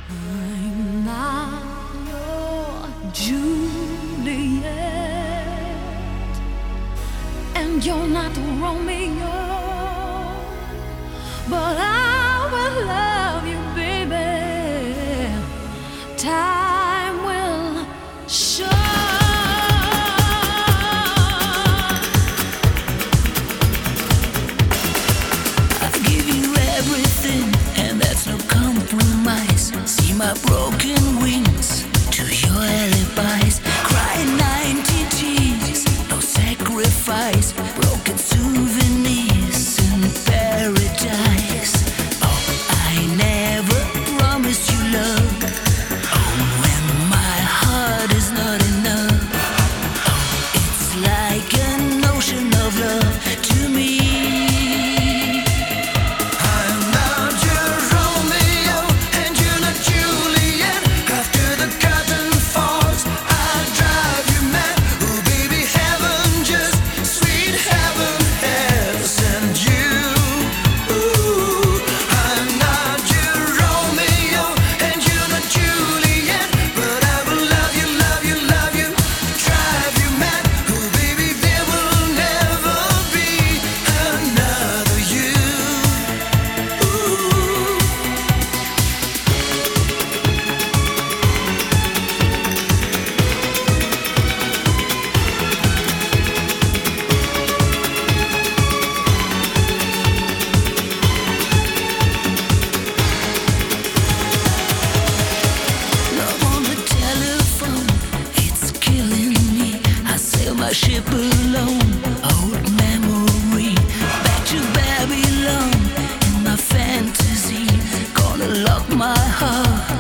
I'm not your Juliet, and you're not Romeo, but I will love you, baby. Time will show. I'll give you everything, and that's no compromise. See my broken wings to your alibis. Crying 90 tears, no sacrifice. Broken souvenirs in paradise. Oh, I never promised you love. Oh, when my heart is not enough. Oh, it's like an ocean of love to me. My ship alone, old memory, back to Babylon in my fantasy. Gonna lock my heart